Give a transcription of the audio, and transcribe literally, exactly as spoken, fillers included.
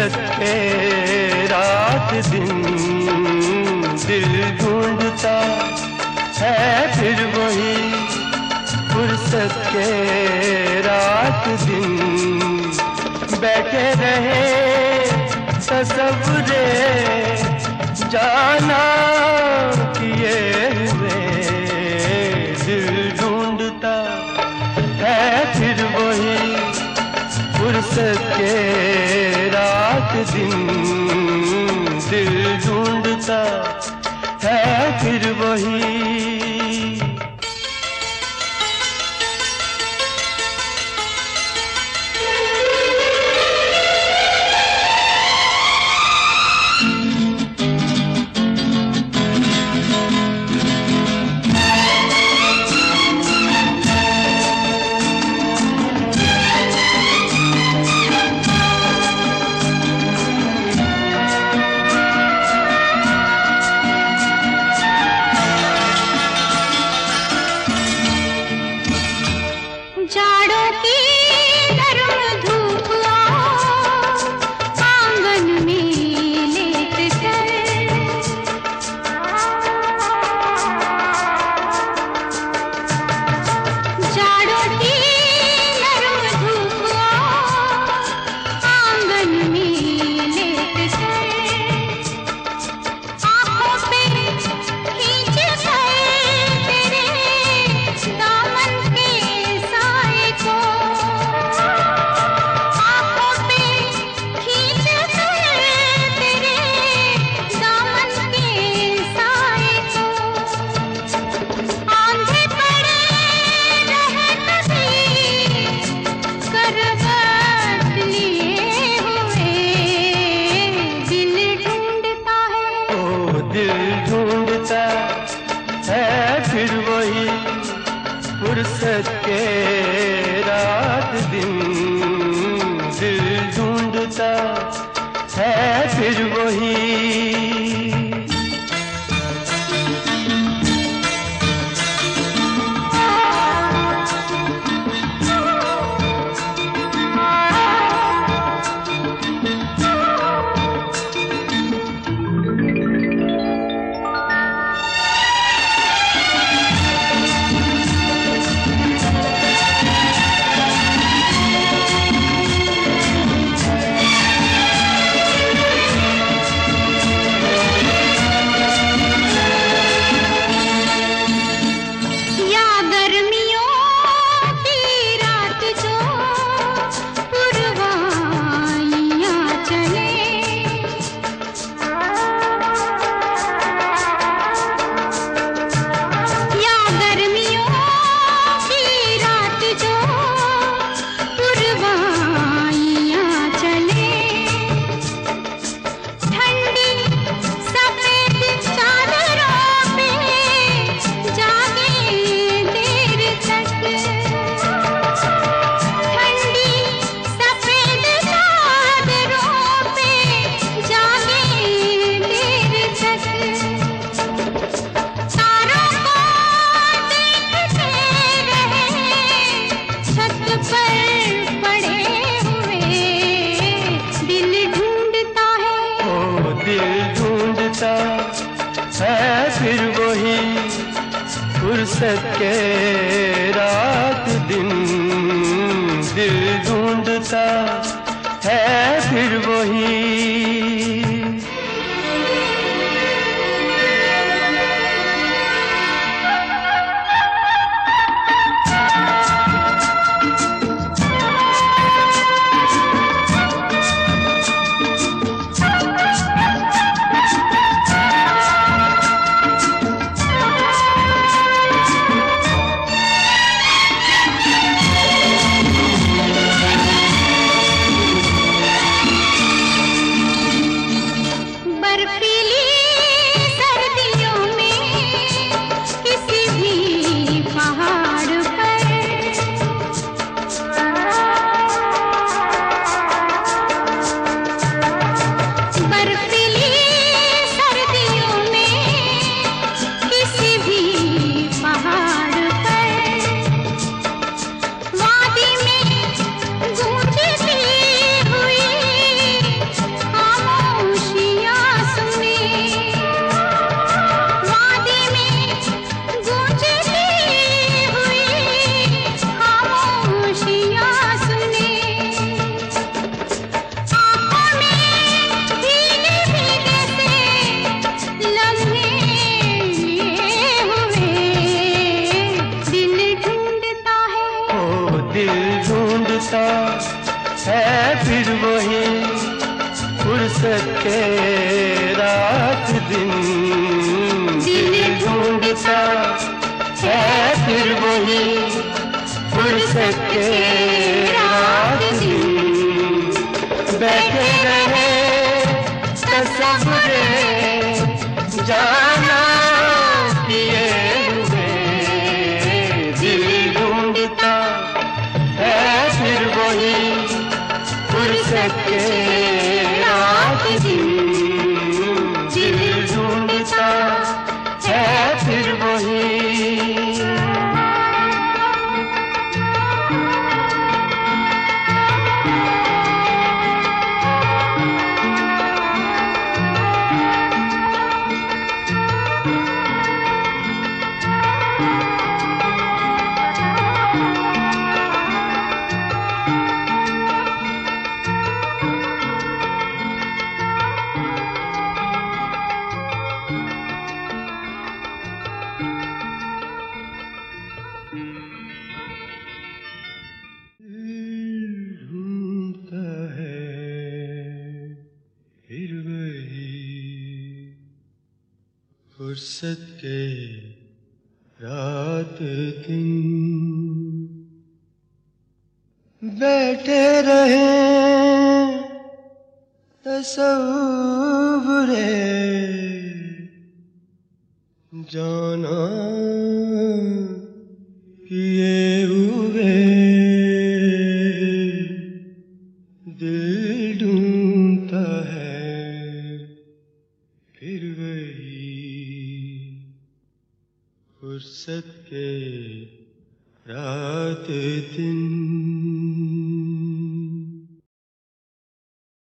फुर्सत के रात दिन दिल ढूंढता है फिर वही फुर्सत के रात दिन बैठे रहे तसव्वुरे जाना किए हुए दिल ढूंढता है फिर वही फुर्सत के रात दिन दिल ढूंढता है फिर वही। जाड़ों की गर्म धूप आंगन में लेट कर जाड़ों की गर्म धूप आंगन में लेट कर आंखों पे खींच कर तेरे दामन के फिर वही फुर्सत के रात दिन दिल ढूंढता है फिर वही। है फिर वही फुर्सत के रात दिन दिल ढूंढता है फिर वही। दिल ढूंढता है फिर वही फुर्सत के रात दिन। दिल ढूंढता है फिर वही फुर्सत के रात दिन। बैठे रहे तसव्वुरे जाना किए हुए, दिल ढूंढता है फिर वही फुर्सत के रात दिन। दिल ढूंढता है फिर वही। फुर्सत के रात दिन बैठे रहे तसव्वुरे जाना किए हुए, दिल ढूंढता है फिर वही फुर्सत के रात दिन।